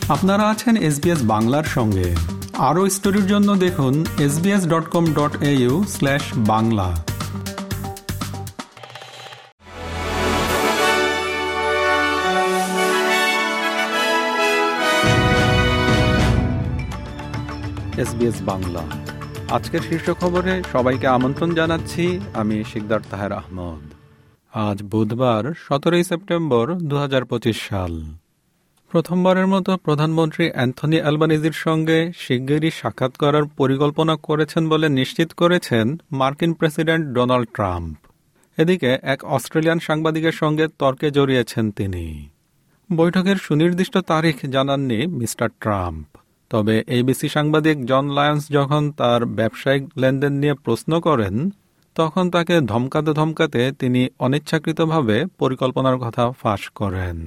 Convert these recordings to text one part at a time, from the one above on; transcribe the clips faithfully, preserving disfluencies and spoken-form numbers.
আপনারা আছেন এসবিএস বাংলার সঙ্গে। আরও স্টোরির জন্য দেখুন S B S dot com dot A U slash Bangla. SBS Bangla আজকের শীর্ষ খবরে সবাইকে আমন্ত্রণ জানাচ্ছি। আমি শিকদার তাহের আহমদ। আজ বুধবার সতেরোই সেপ্টেম্বর দু হাজার পঁচিশ সাল। প্রথমবারের মতো প্রধানমন্ত্রী অ্যান্থনি অ্যালবানিজির সঙ্গে শিগগিরই সাক্ষাৎ করার পরিকল্পনা করেছেন বলে নিশ্চিত করেছেন মার্কিন প্রেসিডেন্ট ডোনাল্ড ট্রাম্প। এদিকে এক অস্ট্রেলিয়ান সাংবাদিকের সঙ্গে তর্কে জড়িয়েছেন তিনি। বৈঠকের সুনির্দিষ্ট তারিখ জানাননি মিস্টার ট্রাম্প। তবে এবিসি সাংবাদিক জন লায়ন্স যখন তার ব্যবসায়িক লেনদেন নিয়ে প্রশ্ন করেন, তখন তাকে ধমকাতে ধমকাতে তিনি অনিচ্ছাকৃতভাবে পরিকল্পনার কথা ফাঁস করেন।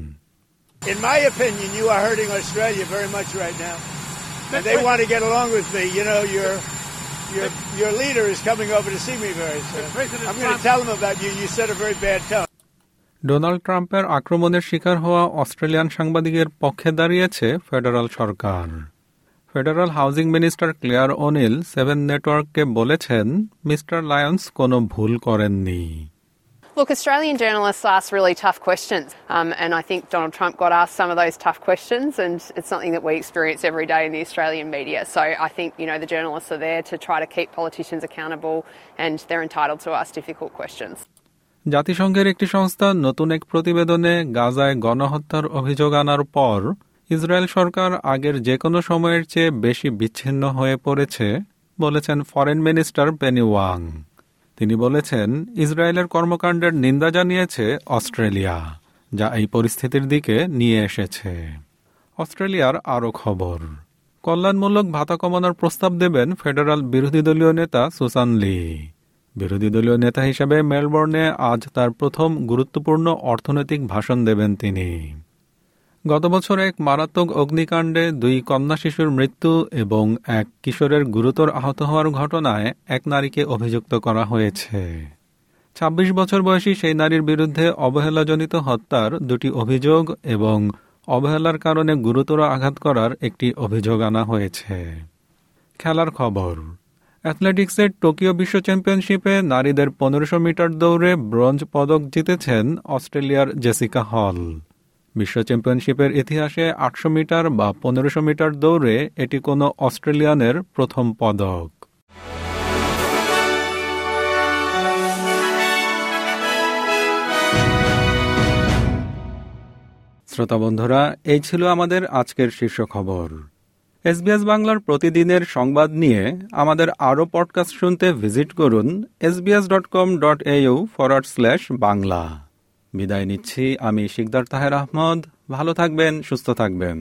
In my opinion, you are hurting Australia very much right now. And they want to get along with me. You know, your your your leader is coming over to see me very soon. I'm going to tell him about you. You set a very bad tone. Donald ট্রাম্পের আক্রমণের শিকার হওয়া Australian সাংবাদিকের পক্ষে দাঁড়িয়েছে federal সরকার। Federal housing minister Clare O'Neil seven নেটওয়ার্ককে বলেছেন, মিস্টার লায়ন্স কোনো ভুল করেননি। Look, Australian journalists ask really tough questions, um, and I think Donald Trump got asked some of those tough questions, and it's something that we experience every day in the Australian media. So I think, you know, the journalists are there to try to keep politicians accountable, and they're entitled to ask difficult questions. জাতিসংঘের একটি সংস্থা নতুন এক প্রতিবেদনে গাজায় গণহত্যার অভিযোগ আনার পর ইসরায়েল সরকার আগের যে কোনো সময়ের চেয়ে বেশি বিচ্ছিন্ন হয়ে পড়েছে বলেছেন ফরেন মিনিস্টার পেনি ওয়াং। তিনি বলেছেন, ইসরায়েলের কর্মকাণ্ডের নিন্দা জানিয়েছে অস্ট্রেলিয়া, যা এই পরিস্থিতির দিকে নিয়ে এসেছে। অস্ট্রেলিয়ার আরও খবর। কল্যাণমূলক ভাতা কমানোর প্রস্তাব দেবেন ফেডারাল বিরোধী দলীয় নেতা সুসান লি। বিরোধী দলীয় নেতা হিসেবে মেলবোর্নে আজ তার প্রথম গুরুত্বপূর্ণ অর্থনৈতিক ভাষণ দেবেন তিনি। গত বছর এক মারাত্মক অগ্নিকাণ্ডে দুই কন্যা শিশুর মৃত্যু এবং এক কিশোরের গুরুতর আহত হওয়ার ঘটনায় এক নারীকে অভিযুক্ত করা হয়েছে। ছাব্বিশ বছর বয়সী সেই নারীর বিরুদ্ধে অবহেলাজনিত হত্যার দুটি অভিযোগ এবং অবহেলার কারণে গুরুতর আঘাত করার একটি অভিযোগ আনা হয়েছে। খেলার খবর। অ্যাথলেটিক্সের টোকিও বিশ্ব চ্যাম্পিয়নশিপে নারীদের পনেরোশো মিটার দৌড়ে ব্রোঞ্জ পদক জিতেছেন অস্ট্রেলিয়ার জেসিকা হল। বিশ্ব চ্যাম্পিয়নশিপের ইতিহাসে আটশো মিটার বা পনেরোশো মিটার দৌড়ে এটি কোনো অস্ট্রেলিয়ানের প্রথম পদক। শ্রোতা বন্ধুরা, এই ছিল আমাদের আজকের শীর্ষ খবর। এসবিএস বাংলার প্রতিদিনের সংবাদ নিয়ে আমাদের আরও পডকাস্ট শুনতে ভিজিট করুন S B S dot com dot A U forward slash Bangla. বিদায় নিচ্ছি, আমি শিকদার তাহের আহমদ। ভালো থাকবেন, সুস্থ থাকবেন।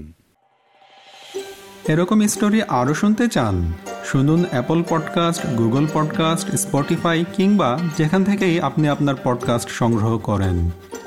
এরকম স্টোরি আরও শুনতে চান? শুনুন Apple podcast, Google podcast, Spotify কিংবা যেখান থেকেই আপনি আপনার পডকাস্ট সংগ্রহ করেন।